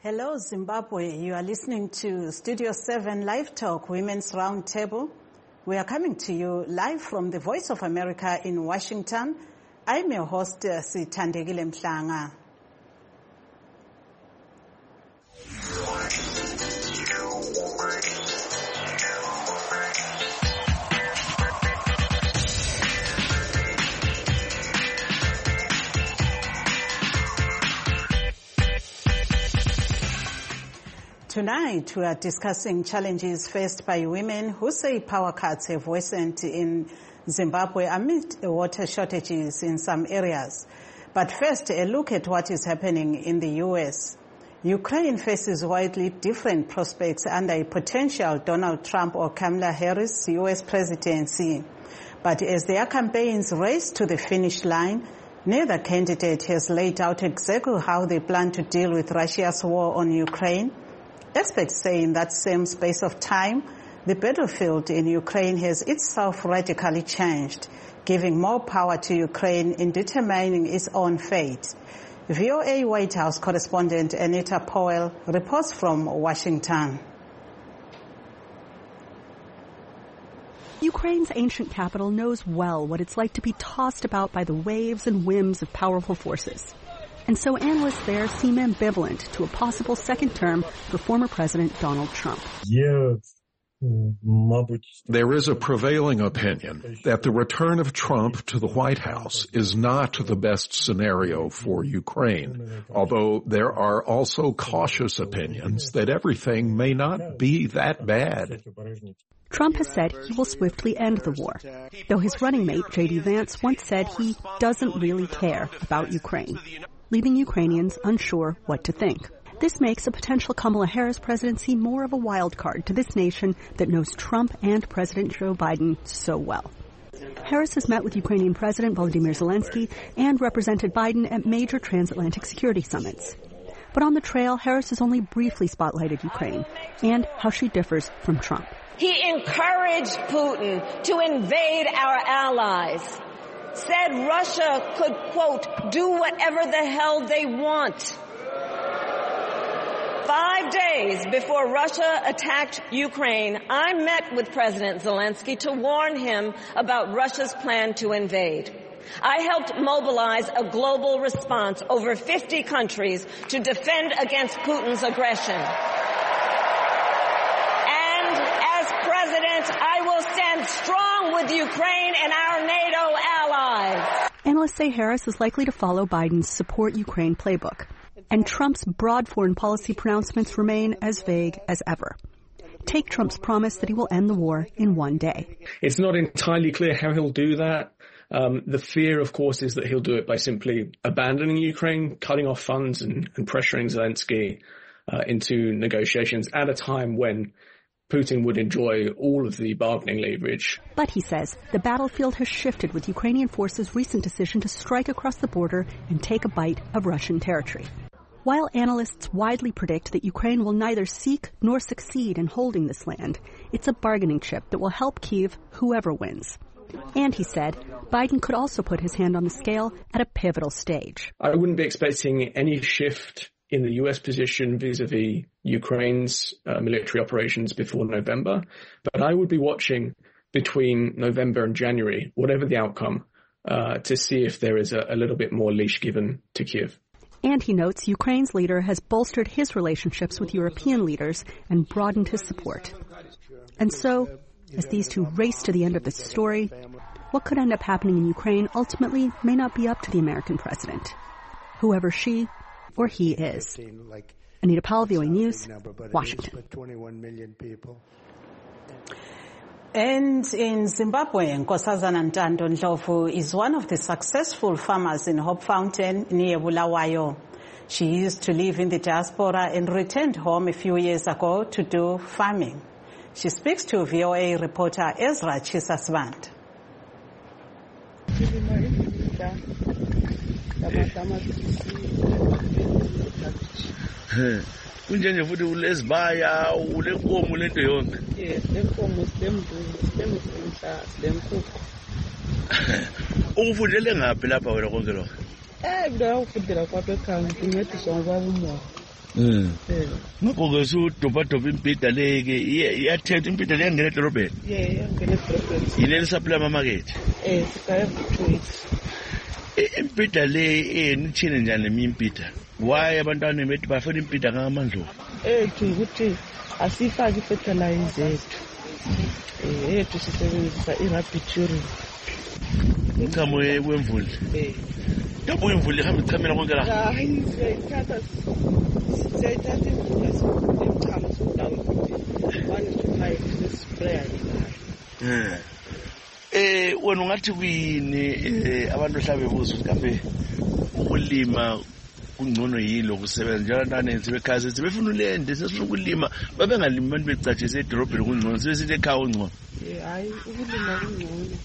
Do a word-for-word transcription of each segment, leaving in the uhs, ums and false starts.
Hello, Zimbabwe. You are listening to Studio seven Live Talk Women's Roundtable. We are coming to you live from the Voice of America in Washington. I'm your host, Sithandegile Mhlanga. Tonight, we are discussing challenges faced by women who say power cuts have worsened in Zimbabwe amid water shortages in some areas. But first, a look at what is happening in the U S. Ukraine faces widely different prospects under a potential Donald Trump or Kamala Harris U S presidency. But as their campaigns race to the finish line, neither candidate has laid out exactly how they plan to deal with Russia's war on Ukraine. Experts say in that same space of time, the battlefield in Ukraine has itself radically changed, giving more power to Ukraine in determining its own fate. V O A White House correspondent Anita Powell reports from Washington. Ukraine's ancient capital knows well what it's like to be tossed about by the waves and whims of powerful forces. And so analysts there seem ambivalent to a possible second term for former President Donald Trump. There is a prevailing opinion that the return of Trump to the White House is not the best scenario for Ukraine, although there are also cautious opinions that everything may not be that bad. Trump has said he will swiftly end the war, though his running mate, J D Vance, once said he doesn't really care about Ukraine, leaving Ukrainians unsure what to think. This makes a potential Kamala Harris presidency more of a wild card to this nation that knows Trump and President Joe Biden so well. Harris has met with Ukrainian President Volodymyr Zelensky and represented Biden at major transatlantic security summits. But on the trail, Harris has only briefly spotlighted Ukraine and how she differs from Trump. He encouraged Putin to invade our allies, said Russia could, quote, do whatever the hell they want. Five days before Russia attacked Ukraine, I met with President Zelensky to warn him about Russia's plan to invade. I helped mobilize a global response over fifty countries to defend against Putin's aggression. And as president, I will stand strong with Ukraine and our NATO allies. Analysts say Harris is likely to follow Biden's support Ukraine playbook, and Trump's broad foreign policy pronouncements remain as vague as ever. Take Trump's promise that he will end the war in one day. It's not entirely clear how he'll do that. Um, the fear, of course, is that he'll do it by simply abandoning Ukraine, cutting off funds and, and pressuring Zelensky uh, into negotiations at a time when Putin would enjoy all of the bargaining leverage. But, he says, the battlefield has shifted with Ukrainian forces' recent decision to strike across the border and take a bite of Russian territory. While analysts widely predict that Ukraine will neither seek nor succeed in holding this land, it's a bargaining chip that will help Kyiv whoever wins. And, he said, Biden could also put his hand on the scale at a pivotal stage. I wouldn't be expecting any shift in the U S position vis-a-vis Ukraine's uh, military operations before November, but I would be watching between November and January, whatever the outcome, uh, to see if there is a, a little bit more leash given to Kyiv. And, he notes, Ukraine's leader has bolstered his relationships with European leaders and broadened his support. And so, as these two race to the end of this story, what could end up happening in Ukraine ultimately may not be up to the American president, whoever she or he is. Anita Powell, V O A News, Washington. And in Zimbabwe, Nkosazana Ntando Ndlovu is one of the successful farmers in Hope Fountain near Bulawayo. She used to live in the diaspora and returned home a few years ago to do farming. She speaks to V O A reporter Ezra Chisasvand. Kunjanje futhi ulezibaya ulenkomo lento yonke. Yes, lenkomo silembuzi silemhlahla silenkukhu. Ukufundele ngaphi lapha wena konke lokho? Eh, ngiyakufundela kwapha ekhaya ngincediswa ngobaba umoya. Mm. Ngakho ke sudobhadoba impida leke iyathetha impida le ngene edorobheni. Yeah, ngene edorobheni. Yile supply market. Eh, sikaya futhi. Impida le enithini njani lemimpida? Why abantwana bethi bafuna impida ngamandlo? Eh, ukuthi asifaki fertilizer yethu. Eh, yethu sisebenzisa irapid urine. Ikhamo wemvula. Eh. Yabo imvula ihamba ichamela konke la. Hayi, siyayithatha siyayithatha imvula sokuchama sokudawo ukuthi one to five sprayer eh eh wena ungathi kuyini eh abantu hlabe buzo kambe ukulima kungcono yilo kusebenza njalo nanenzi bekhaya sithi befuna ulende sesifuna ukulima babengalimi abantu becatshise edorobheni kungcono sesithi ekhaya ungcono. Eh hayi ukulima kungcono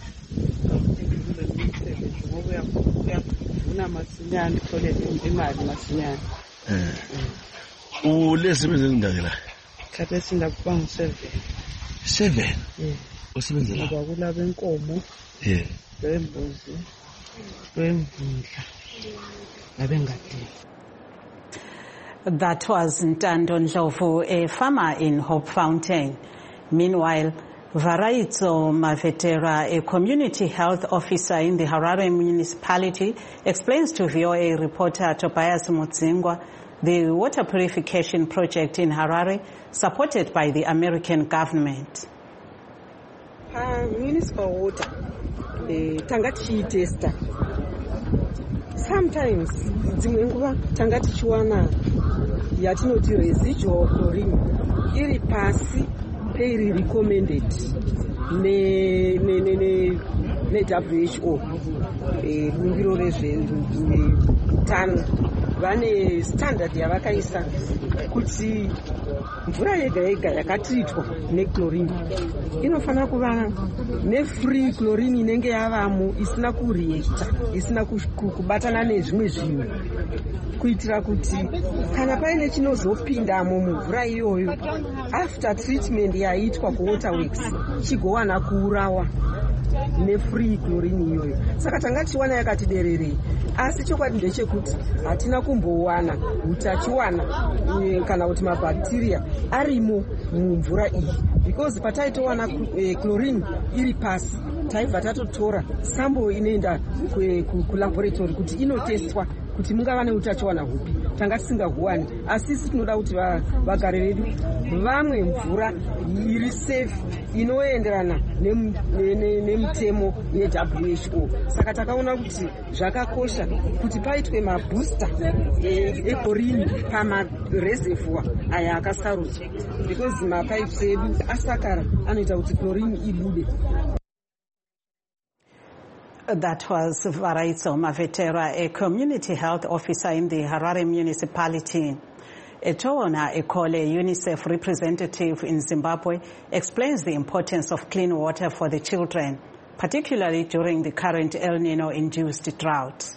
ngoba uyavuna masinyane uthole imali masinyane. Eh ulesebenza ngindake la khathe esinda kuba ngu-seven. seven? Eh usebenza la ngoba kulaba enkomo eh lwembuzi lwemvundla labengadini. That was Ntando Ndlovu, a farmer in Hope Fountain. Meanwhile, Varaitso Mavetera, a community health officer in the Harare municipality, explains to V O A reporter Tobias Mutsingwa the water purification project in Harare, supported by the American government. Uh, municipal water, uh, tangati tester. Sometimes, tangati chuana, yatinoti residual chlorine, iri pasi, iri recommended, ne, ne, ne, ne, ne W H O, eh, Bungiro Reje, Tan, vane standard yavakaisa kuti mvura yega yega yakatritwa nechlorine inofana kuva nefree chlorine inenge yavamo isina kureacta isina kubatana nezvimwe zvinhu kuitira kuti kana paine chinozopindamo mumvura iyoyo after treatment yaitwa kuwaterworks chigowana kuurawa nefree chlorine iyoyo. Saka tangatiwana yakatidererei, asi chokwadi ndechekuti hatina kumbowana utachiwana kana kuti mabacteria arimo mumvura iyi, because pataitowana chlorine iri pasi taibva tatotora sample inoenda kulaboratory kuti inotestwa kuti mungava neutachiwana hupi, tanga tisingahuwani. Asi isi tinoda kuti vagari vedu vamwe mvura iri safe inoenderana nemutemo ye-W H O. Saka takaona kuti zvakakosha kuti paitwe mabooster echlorine pamareservoir aya akasarudzwa, because mapipes edu asakara anoita kuti chlorine ibude. That was Varaitso Mavetera, a community health officer in the Harare municipality. Etowona Ekole, UNICEF representative in Zimbabwe, explains the importance of clean water for the children, particularly during the current El Nino-induced drought.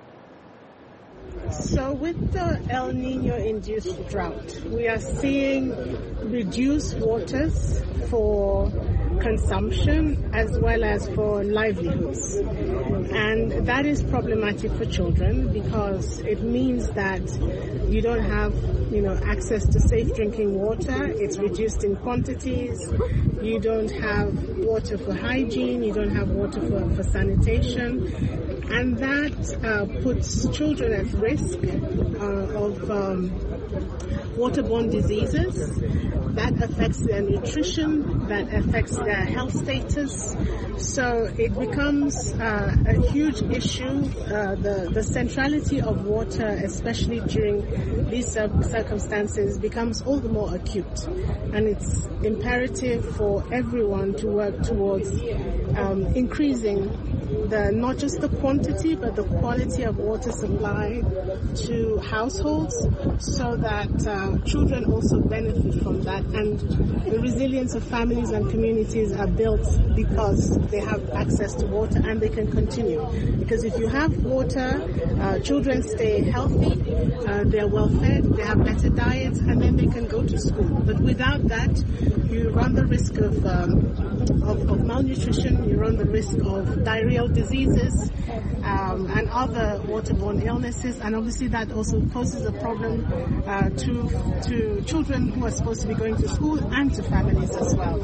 So with the El Nino-induced drought, we are seeing reduced waters for consumption as well as for livelihoods. And that is problematic for children because it means that you don't have, you know, access to safe drinking water. It's reduced in quantities. You don't have water for hygiene. You don't have water for, for sanitation. And that uh, puts children at risk uh, of um, waterborne diseases. That affects their nutrition, that affects their health status. So it becomes uh, a huge issue. Uh, the, the centrality of water, especially during these circumstances, becomes all the more acute. And it's imperative for everyone to work towards um, increasing the not just the quantity but the quality of water supply to households so that uh, children also benefit from that, and the resilience of families and communities are built because they have access to water and they can continue. Because if you have water, uh, children stay healthy, uh, they're well fed, they have better diets, and then they can go to school. But without that, you run the risk of, um, of, of malnutrition, you run the risk of diarrheal disease, diseases um, and other waterborne illnesses, and obviously that also poses a problem uh, to to children who are supposed to be going to school and to families as well.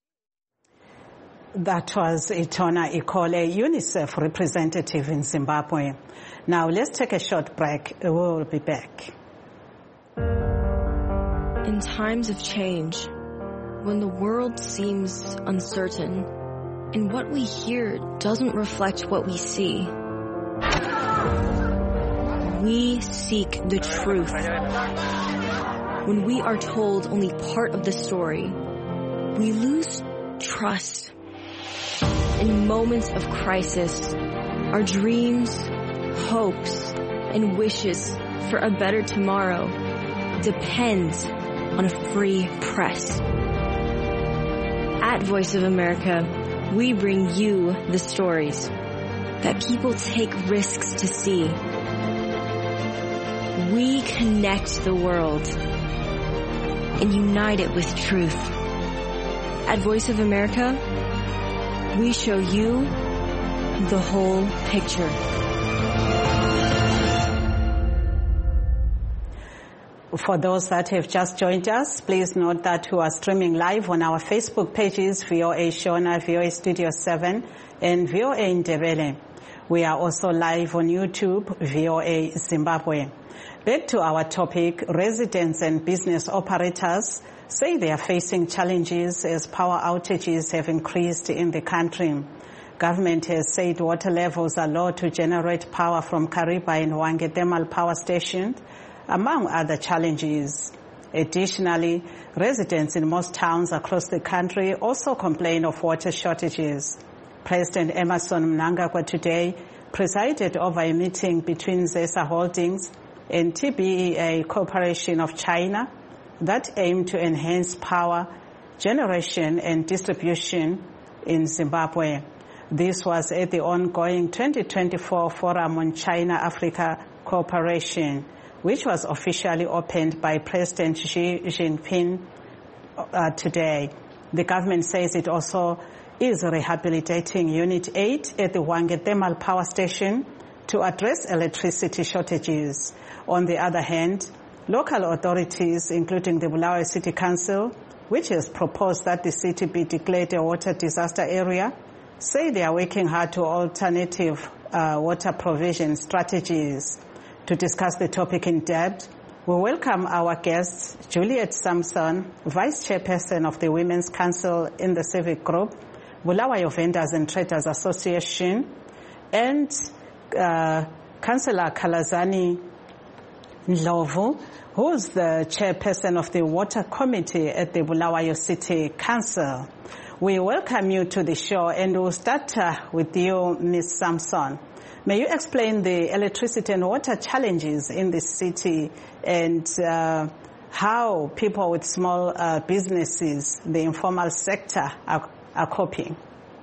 That was Itona Ikole, UNICEF representative in Zimbabwe. Now let's take a short break. We will be back. In times of change, when the world seems uncertain and what we hear doesn't reflect what we see, we seek the truth. When we are told only part of the story, we lose trust. In moments of crisis, our dreams, hopes, and wishes for a better tomorrow depends on a free press. At Voice of America, we bring you the stories that people take risks to see. We connect the world and unite it with truth. At Voice of America, we show you the whole picture. For those that have just joined us, please note that we are streaming live on our Facebook pages, V O A Shona, V O A Studio seven, and V O A Ndebele. We are also live on YouTube, V O A Zimbabwe. Back to our topic, residents and business operators say they are facing challenges as power outages have increased in the country. Government has said water levels are low to generate power from Kariba and Hwange Thermal Power Station, among other challenges. Additionally, residents in most towns across the country also complain of water shortages. President Emmerson Mnangagwa today presided over a meeting between ZESA Holdings and T B E A Corporation of China that aim to enhance power generation and distribution in Zimbabwe. This was at the ongoing twenty twenty-four Forum on China-Africa Cooperation, which was officially opened by President Xi Jinping uh, today. The government says it also is rehabilitating Unit eight at the Hwange Thermal Power Station to address electricity shortages. On the other hand, local authorities, including the Bulawayo City Council, which has proposed that the city be declared a water disaster area, say they are working hard to alternative uh, water provision strategies. To discuss the topic in depth, we welcome our guests, Juliet Samson, Vice Chairperson of the Women's Council in the Civic Group, Bulawayo Vendors and Traders Association, and uh, Councillor Kalazani Ndlovu, who is the Chairperson of the Water Committee at the Bulawayo City Council. We welcome you to the show, and we'll start uh, with you, Miz Samson. May you explain the electricity and water challenges in the city and uh, how people with small uh, businesses, the informal sector, are, are coping?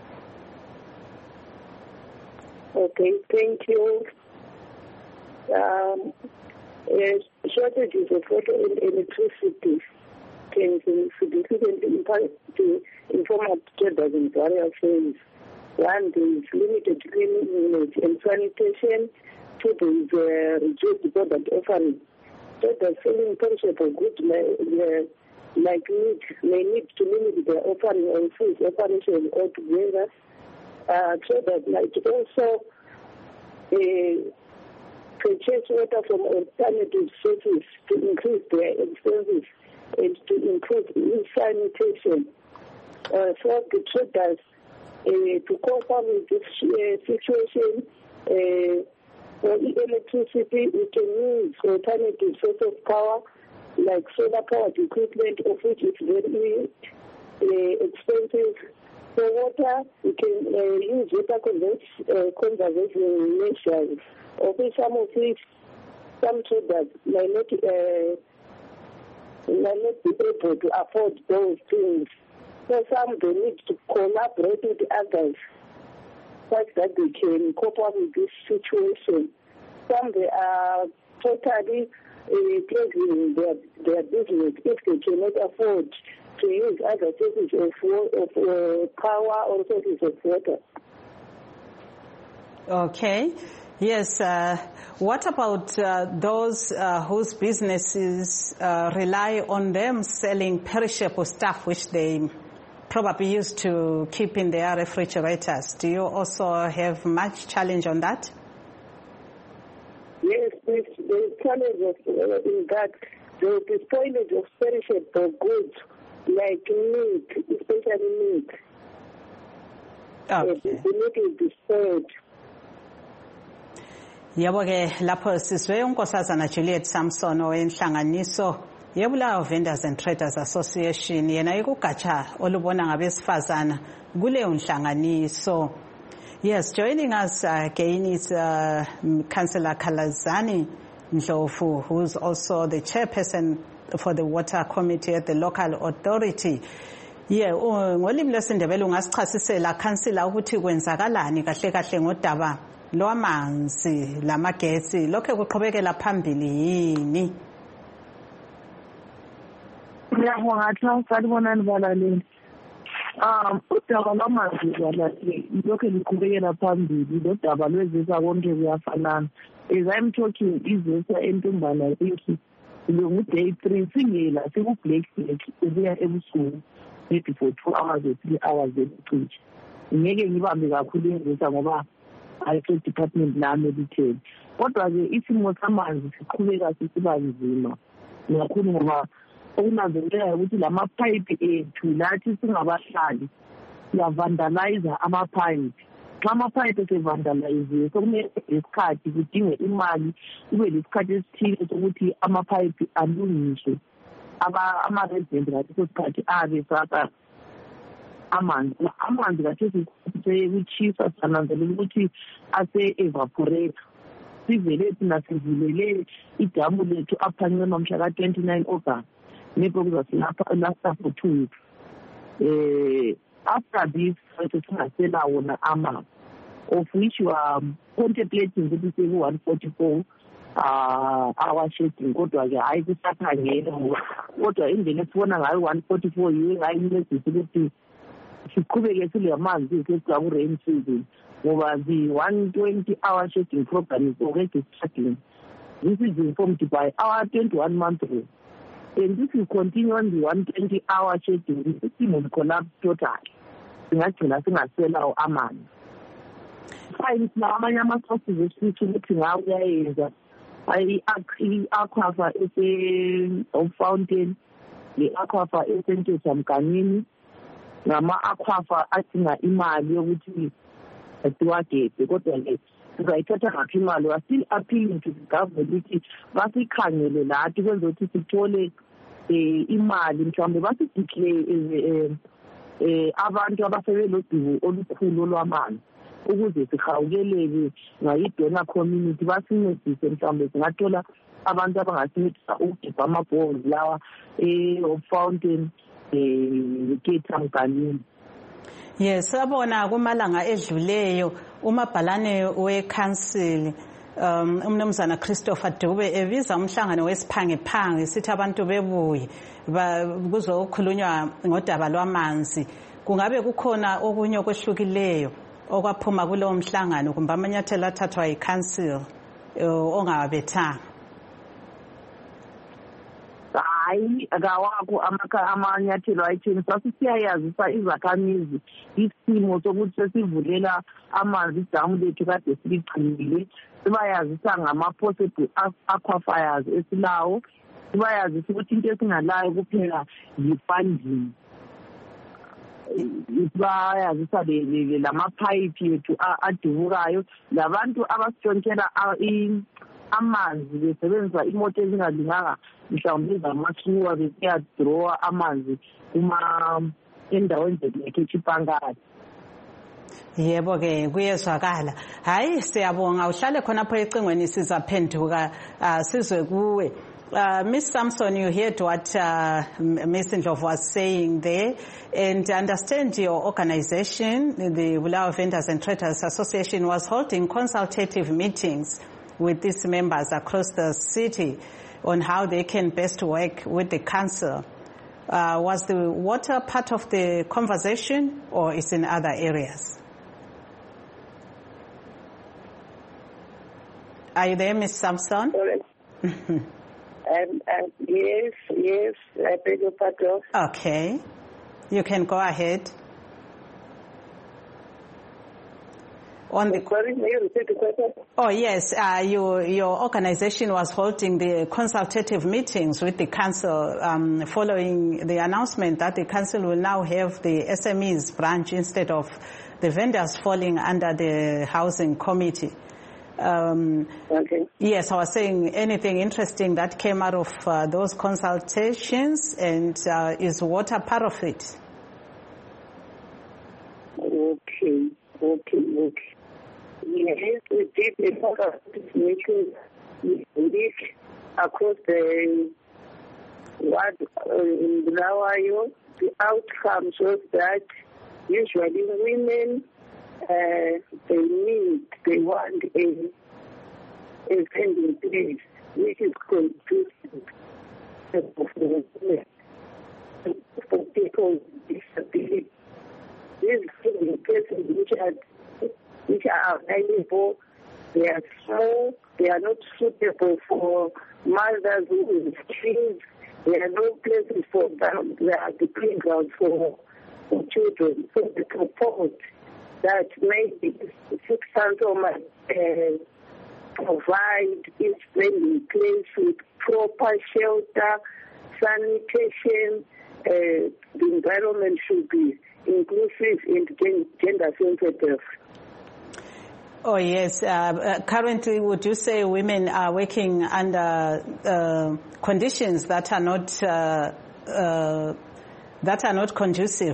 Okay, thank you. Um, uh, shortages of water and electricity can significantly impact the informal traders in various ways. One, there is limited cleanliness and sanitation. Two, there is uh, reduced product offering. Traders selling perishable goods may, may, like need, may need to limit their offering on food operation altogether. Uh, traders might also uh, purchase water from alternative sources to increase their expenses and to improve sanitation. Uh, for the traders, uh, to cope up with this uh, situation, uh, for electricity, we can use alternative sources of power, like solar-powered equipment, of which is very uh, expensive. For water, we can uh, use water uh, conservation measures, of which some of which some traders may not, uh, may not be able to afford those things. So some they need to collaborate with others such that they can cope up with this situation. Some they are totally uh, closing their, their business if they cannot afford to use other sources of, of uh, power or sources of water. Okay. Yes. Uh, what about uh, those uh, whose businesses uh, rely on them selling perishable stuff which they probably used to keep in their refrigerators? Do you also have much challenge on that? Yes, there's, there's challenge of, uh, in that there is spoilage of perishable goods like meat, especially meat. Okay. The meat is destroyed. Yebo ke lapho sizwe unkosazana Juliet Samson owenhlanganiso yeBulawayo Vendors and Traders Association yena ikugatsha olubona ngabesifazana kuleyo nhlanganiso. Yes, joining us uh, again is uh, Councillor Khalazani Ndlovu, who's also the chairperson for the Water Committee at the local authority. Yeah, ngolimi lwesiNdebele ungasichasisela councillor ukuthi kwenzakalani kahle kahle ngodaba lwamanzi lamagesi lokho kuqhubekela phambili yini? Ngiyabonga xa sanibonani balaleli. Um udaba lwamanzi balaleli lokho liqhubekela phambili lodaba lwezisa konke kuyafanana. As I'm talking izisa entumbana inki lo day three singela siku black black ubuya ebusuku maybe for two hours or three hours ebucithi. Ngeke ngibambe kakhulu izisa ngoba I-Health Department lami lithe kodwa ke isimo samanzi siqhubeka sisiba nzima kakhulu ngoba okunanzelelayo ukuthi lama pipe ethu lathi singabahlali siyavandalize ama-pipe. Xa ama-pipe sevandaliziwe sokumele isikhathi kudinge imali kube lesikhathi esithile sokuthi ama-pipe alungiswe ama-resident ngaleso sikhathi abe saka amanzi amanzi kathesi sekuchisa sananzelela ukuthi ase-evaporate sivele thina sivulele idamu lethu aphanqema mhla ka-twenty-nine August nepho kuzasilapha last for two weeks. Eh, after this singasela wona amanzi of which you are contemplating ukuthi seku-one forty-four uh our shedding kodwa ke hayi kusakhangela kodwa indlela esibona ngayo one forty-four yiyo ngayincedisa ukuthi siqhubeke silamanzi kesiza ku-rain season ngoba the one twenty hour shedding program is already starting. This is informed by our twenty-one month rule. And this will continue on the one twenty hour shedding. The system will collapse totally. Singagcina singasela amanzi. Fine, namanye ama-sources esithi ukuthi ngawo uyayenza i-aquifer ese-Fountain, le-aquifer esentesa Mganini, ngama-aquifer adinga imali yokuthi siwageze kodwa ke sizayithatha ngaphi imali. We are still appealing to the government ukuthi basikhangele lathi kwenza ukuthi sithole imali mhlawumbe basideclare eh abantu abasebelodiko olukhulu olwamanzi ukuze sihawukeleke ngayidona community basincedise mhlawumbe singathola abantu abangasincedisa ukudipha amabhonzi lawa e-Fountain eKeta Mganini. Yes, sabona kumalanga edluleyo umabhalane we-council um umnumzana Christopher Dube ebiza umhlangano wesiphangephange sithi abantu bebuye kuzokhulunywa ngodaba lwamanzi. Kungabe kukhona okunye okwehlukileyo okwaphuma kulowo mhlangano kumbe amanyathelo athathwa yi-council ongawabethanga? Hayi akawakho amanyathelo ayitheni sasisiyayazisa izakhamizi isimo sokuthi sesivulela amanzi idamu lethu kade siligcinile. Sibayazisa ngama-possible aquifers esilawo. Sibayazisa ukuthi into esingalayo kuphela yi-funding. Sibayazisa lama-pipe yethu adubukayo labantu abasitshontshela amanzi besebenzisa imoto ezingalunganga mhlawumbe zamasuwa besiyadrowa amanzi uma endaweni zethu ePangani. Yebo ke kuyezwakala. Hayi siyabonga uhlale khonapho ecingweni sizaphenduka sizwe kuwe. Uh, Miss Samson, you heard what uh, Miss Ndlovu was saying there, and understand your organization, the Bulawayo Vendors and Traders Association, was holding consultative meetings with these members across the city on how they can best work with the council. Uh, was the water part of the conversation or is in other areas? Are you there, Miz Sampson? um, um, yes, yes, I beg your pardon. Okay. You can go ahead. On the Sorry, may you repeat the question? Oh, yes. Uh, your, your organization was holding the consultative meetings with the council um, following the announcement that the council will now have the S M Es branch instead of the vendors falling under the housing committee. Um, okay. Yes, I was saying anything interesting that came out of uh, those consultations, and uh, is water part of it? Okay, okay, okay. Yes, we did a lot of meetings week across the what uh, in Bulawayo. The outcome shows that usually women uh, they need, they want a a standing place which is conducive for people with disability. These standing places which are which are available, they are small, they are not suitable for mothers who have kids, there are no places for them, there are the playgrounds for, for children. So they propose that maybe six council might uh, provide each landing place with proper shelter, sanitation, uh, the environment should be inclusive and gender sensitive. Oh, yes. Uh, uh, currently, would you say women are working under uh, conditions that are not uh, uh, that are not conducive?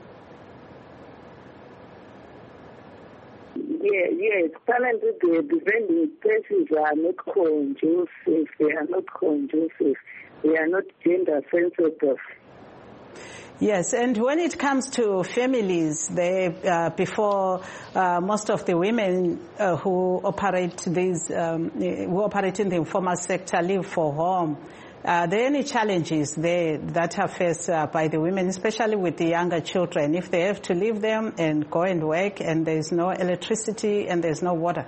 Yeah, yes. Currently, the, the vending places are not conducive. They are not conducive. They are not gender sensitive. Yes, and when it comes to families, they uh, before uh, most of the women uh, who operate these um, who operate in the informal sector live for home. Are there any challenges there that are faced uh, by the women, especially with the younger children, if they have to leave them and go and work, and there's no electricity and there's no water?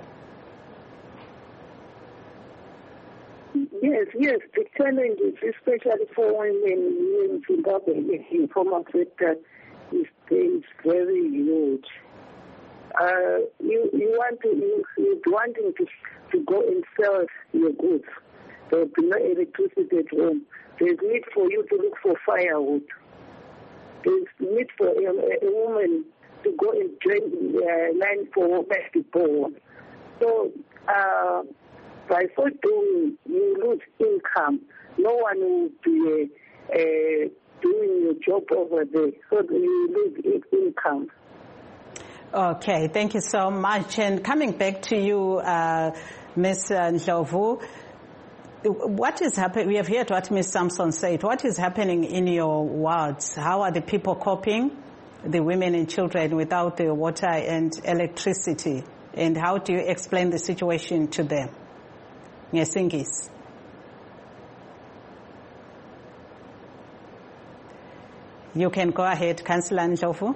Yes, yes, the challenges, especially for women in Zimbabwe, in the informal sector, is, is very huge. Uh, you you want to you, you're wanting to to go and sell your goods. There will be no electricity at home. There's need for you to look for firewood. There's need for a, a woman to go and join the uh, line for basketball. So. Uh, By so doing, you lose income. No one will be uh, uh, doing your job over there, so you lose income. Okay, thank you so much. And coming back to you, uh, Miz Ndlovu, what is happening? We have heard what Miz Sampson said. What is happening in your wards? How are the people coping, the women and children, without the water and electricity? And how do you explain the situation to them? Ngesingisi. You can go ahead, Councillor Ndlovu.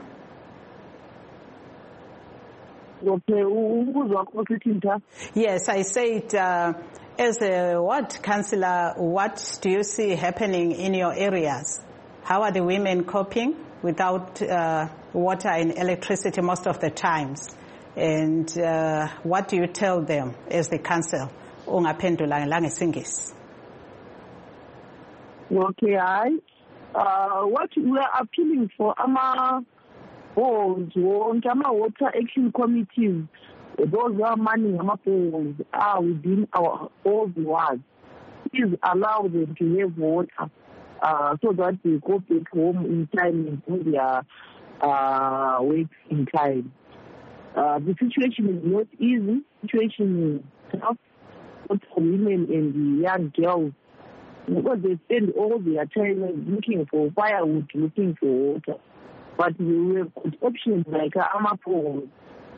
Yes, I said, uh, as a ward councillor, what do you see happening in your areas? How are the women coping without uh, water and electricity most of the times? And uh, what do you tell them as the council? Okay, I. Uh, what we are appealing for, ama boards, ama water action committees, those who are manning ama boards are within our old wards. Please allow them to have water, uh, so that they go back home in time and do their uh, work in time. Uh, the situation is not easy. The situation is tough. For women and the young girls, because they spend all their time looking for firewood, looking for water. But we have good options like Amapo,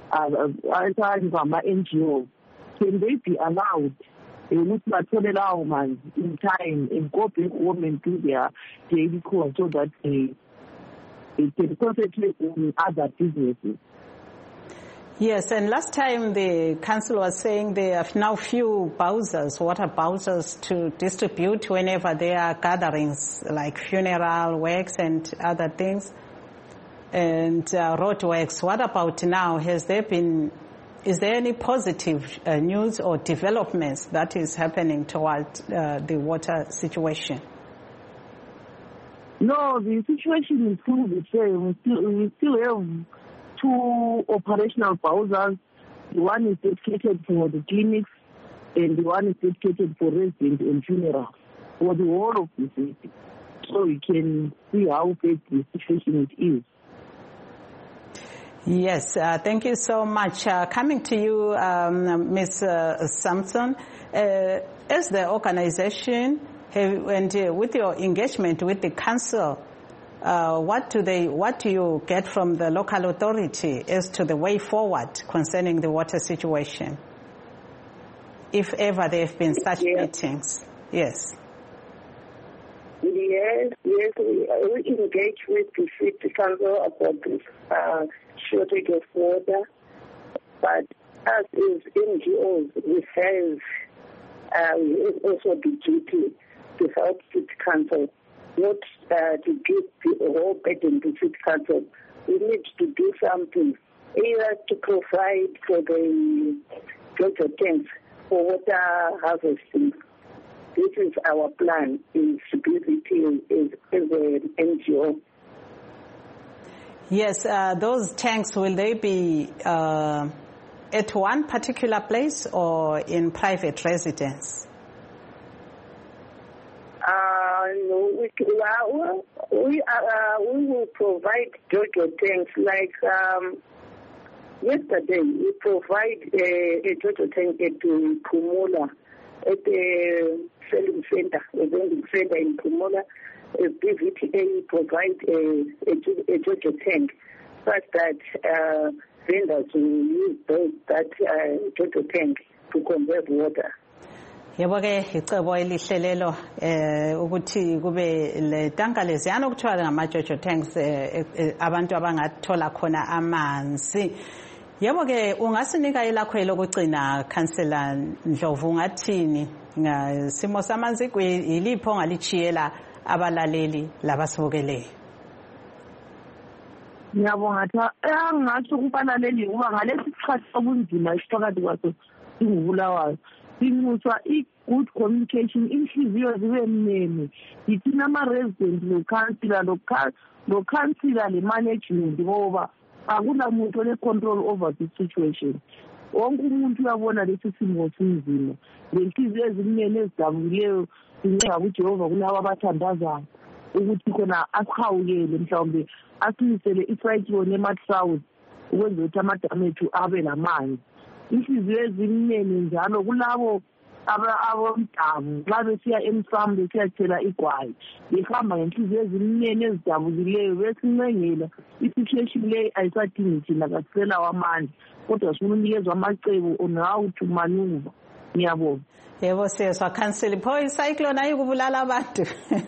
uh, N G O. Can they be allowed to in time and go back home and do their daily course so that they, they can concentrate on other businesses? Yes, and last time the council was saying there are now few bowsers, water bowsers to distribute whenever there are gatherings like funeral works and other things and uh, road works. What about now? Has there been, is there any positive uh, news or developments that is happening toward uh, the water situation? No, the situation is still the same. We still, we still have two operational bowsers. The one is dedicated for the clinics and the one is dedicated for residents and funerals for the whole of the city. So you can see how bad the situation it is. Yes, uh, thank you so much. Uh, coming to you, um, Miz Uh, Sampson, uh, as the organization have, and uh, with your engagement with the council, uh, what do they, what do you get from the local authority as to the way forward concerning the water situation? If ever there have been such yes. meetings, yes. Yes, yes, we, uh, we engage with the city council about this uh, shortage of water, but as is N G Os, we have, uh, we have also the duty to help city council, not uh, to give the whole burden to city council. We need to do something, either to provide for the water tanks for water harvesting. This is our plan, is to be retail as an N G O. Yes, uh, those tanks, will they be uh, at one particular place or in private residence? Uh, no, we, uh, we, uh, we will provide JoJo tanks. Like um, yesterday, we provide a, a JoJo tank at uh, Kumula, at the selling center, a vending center in Kumula. B V T A provide a, a, a JoJo tank such that uh, vendors will use those, that uh, JoJo tank to conserve water. Yebo ke icebo elihle lelo eh ukuthi kube le tanka leziyana okuthiwa ngama JoJo tanks abantu abangathola khona amanzi. Yebo ke ungasinika elakho lokugcina Councillor Ndlovu ngathini ngasimo samanzi kwilipho ngalichiyela abalaleli labasibukeleyo? Ngiyabonga tha engathi kubalaleli kuba ngalesi sikhathi sobunzima isiphakathi kwaso singubulawayo simuswa i-good communication, inhliziyo zibe mnene yithina ama-resident lo-councillor lo-councillor le-management ngoba akulamuntu ole-control over the situation. Wonke umuntu uyabona lesi simo sinzima, lenhliziyo ezimnene ezidabukileyo sincenga kuJehova kulabo abathandazayo ukuthi khona asihawukele mhlawumbe asinisele i-cyclone ema-south ukwenza ukuthi amadamu ethu abe namanzi. Inhliziyo ezimnene njalo kulabo abomdabu xa besiya emsamu besiyacela igwayi behamba ngenhliziyo ezimnene ezidabukileyo besincengela i-situation leyo ayisadingi thina kasicela wamandla kodwa sifuna unikezwa amacebo on how to maneuver. Ngiyabonga. Yebo siyezwa Council, pho icyclone ayikubulala abantu?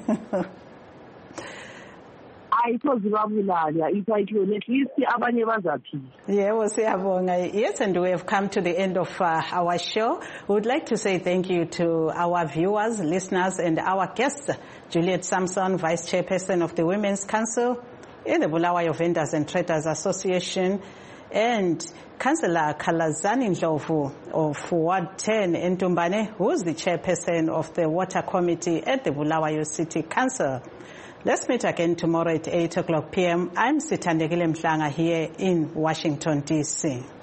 Yes, and we have come to the end of uh, our show. We would like to say thank you to our viewers, listeners, and our guests, Juliet Sampson, Vice Chairperson of the Women's Council, in the Bulawayo Vendors and Traders Association, and Councillor Khalazani Ndlovu of Ward ten in Tumbane, who is the Chairperson of the Water Committee at the Bulawayo City Council. Let's meet again tomorrow at eight o'clock p m I'm Sithandekile Mhlanga here in Washington, D C